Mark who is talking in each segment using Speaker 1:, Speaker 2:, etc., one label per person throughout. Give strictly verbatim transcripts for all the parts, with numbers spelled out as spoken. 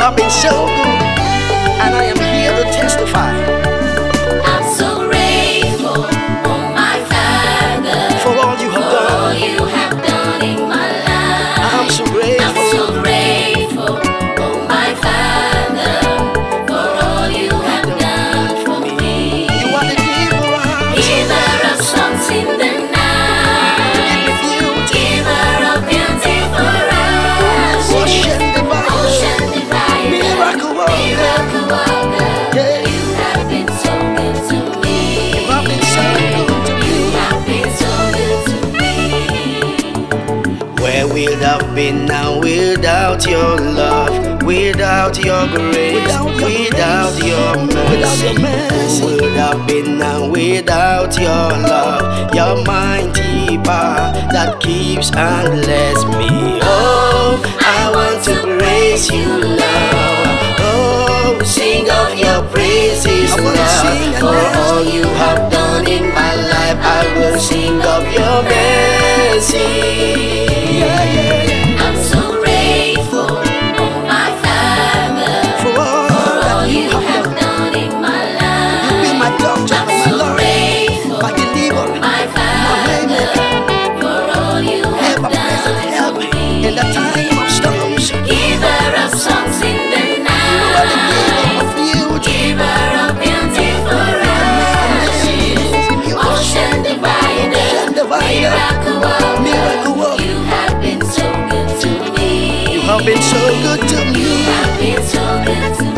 Speaker 1: have been so good, and I am here to testify.
Speaker 2: I'm so grateful, oh my Father,
Speaker 1: For all you have
Speaker 2: for all
Speaker 1: done.
Speaker 2: you have done in my life.
Speaker 1: I'm so
Speaker 2: I'm
Speaker 1: grateful.
Speaker 2: so grateful, oh my Father, for all you have done for me.
Speaker 1: You are the giver of
Speaker 2: Giver of songs in the night, giver of beauty for us,
Speaker 1: ocean divine,
Speaker 2: ocean divider,
Speaker 1: miracle worker.
Speaker 2: miracle worker.
Speaker 1: Yeah.
Speaker 2: You have been so good to me.
Speaker 1: You have been so good to me.
Speaker 2: You have been so good to me.
Speaker 3: Where would I've been now without your love, without your grace,
Speaker 1: Without your
Speaker 3: without
Speaker 1: grace,
Speaker 3: your
Speaker 1: without
Speaker 3: mercy?
Speaker 1: your mercy.
Speaker 3: Who would have been now without your love, your mighty power that keeps and bless me? Oh, I want to praise you, Lord. Oh, sing of your praises,
Speaker 1: I wanna sing
Speaker 3: Lord.
Speaker 1: and
Speaker 3: For
Speaker 1: dance.
Speaker 3: all you have done in my life, I will sing of your mercy.
Speaker 1: Yeah, yeah, yeah.
Speaker 2: I'm so grateful, oh my Father,
Speaker 1: For all
Speaker 2: for all
Speaker 1: that
Speaker 2: you
Speaker 1: you have
Speaker 2: have
Speaker 1: done.
Speaker 2: done in my
Speaker 1: You
Speaker 2: life.
Speaker 1: be my doctor,
Speaker 2: I'm
Speaker 1: my
Speaker 2: so
Speaker 1: Lord,
Speaker 2: grateful,
Speaker 1: my deliverer,
Speaker 2: my
Speaker 1: my
Speaker 2: Father,
Speaker 1: waymaker,
Speaker 2: for all you have
Speaker 1: ever present help
Speaker 2: done for me.
Speaker 1: in the time of storms.
Speaker 2: Giver of songs in the
Speaker 1: You are the giver
Speaker 2: night,
Speaker 1: of beauty.
Speaker 2: giver of beauty for us, ocean divider,
Speaker 1: Ocean divider,
Speaker 2: miracle worker.
Speaker 1: miracle worker.
Speaker 2: You have been so good to me.
Speaker 1: You have been so good to me.
Speaker 2: You have been so good to me.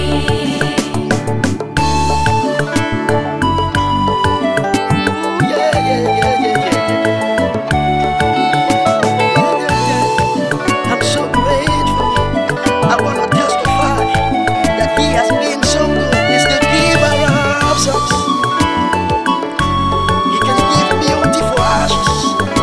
Speaker 1: Yeah, yeah, yeah, yeah, yeah, yeah, yeah, yeah. I'm so grateful. I want to testify that He has been so good. He's the giver of songs. He can give beauty for ashes.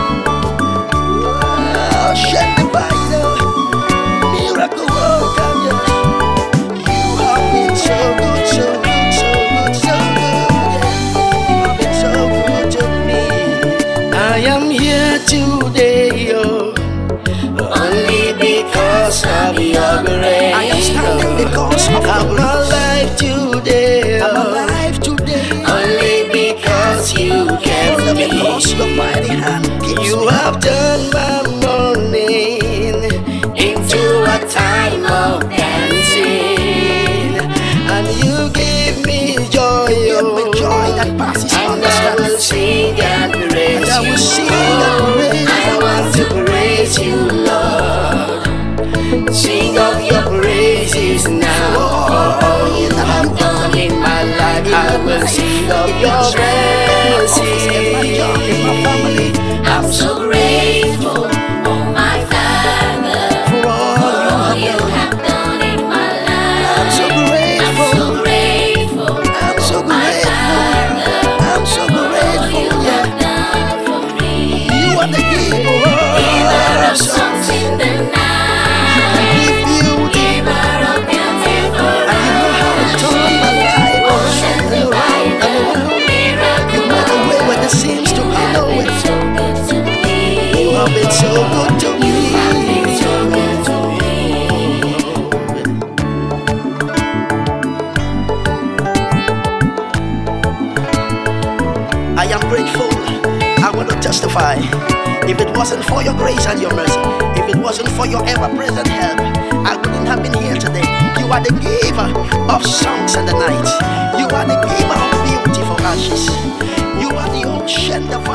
Speaker 1: Ocean divider, miracle worker. Yeah. You have been so good, so good, so good, so good. Yeah. You have been so good to me.
Speaker 3: I am here today, oh, only because of your grace.
Speaker 1: I am standing because of
Speaker 3: I'm
Speaker 1: your grace.
Speaker 3: alive today,
Speaker 1: I'm
Speaker 3: oh,
Speaker 1: alive today.
Speaker 3: only because you kept
Speaker 1: Only
Speaker 3: me.
Speaker 1: because your mighty hand keeps
Speaker 3: You
Speaker 1: me.
Speaker 3: have turned my morning into a time of dancing, and you give me joy,
Speaker 1: Give me
Speaker 3: oh,
Speaker 1: joy that passes
Speaker 3: and I
Speaker 1: understanding.
Speaker 3: will sing and praise
Speaker 1: And I will
Speaker 3: you.
Speaker 1: sing and praise
Speaker 3: I want to praise you, Lord. Sing of your praises now. For all you have done in my life, I will sing of your
Speaker 1: In my job, in my family.
Speaker 3: mercy.
Speaker 2: I'm so grateful, oh my Father,
Speaker 1: For all
Speaker 2: for all
Speaker 1: you
Speaker 2: you
Speaker 1: have done.
Speaker 2: have done in my life.
Speaker 1: I'm so
Speaker 2: I'm
Speaker 1: grateful.
Speaker 2: so grateful,
Speaker 1: I'm so
Speaker 2: oh my
Speaker 1: grateful.
Speaker 2: Father,
Speaker 1: I'm so
Speaker 2: for all you
Speaker 1: grateful. Yeah.
Speaker 2: have done for me.
Speaker 1: You are the giver
Speaker 2: Giver
Speaker 1: of
Speaker 2: of
Speaker 1: songs.
Speaker 2: songs in the night,
Speaker 1: Give beauty.
Speaker 2: giver of beauty for
Speaker 1: And you know how to turn my life
Speaker 2: ocean
Speaker 1: around and around and
Speaker 2: divider,
Speaker 1: around. You
Speaker 2: miracle
Speaker 1: make a way where
Speaker 2: worker.
Speaker 1: there seems to be no way.
Speaker 2: So good to me.
Speaker 1: You have been so good to me.
Speaker 2: You have been so good to me.
Speaker 1: I am grateful. I want to testify. If it wasn't for your grace and your mercy, if it wasn't for your ever-present help, I wouldn't have been here today. You are the giver of songs in the night. You are the giver of beauty for ashes. You are the ocean, the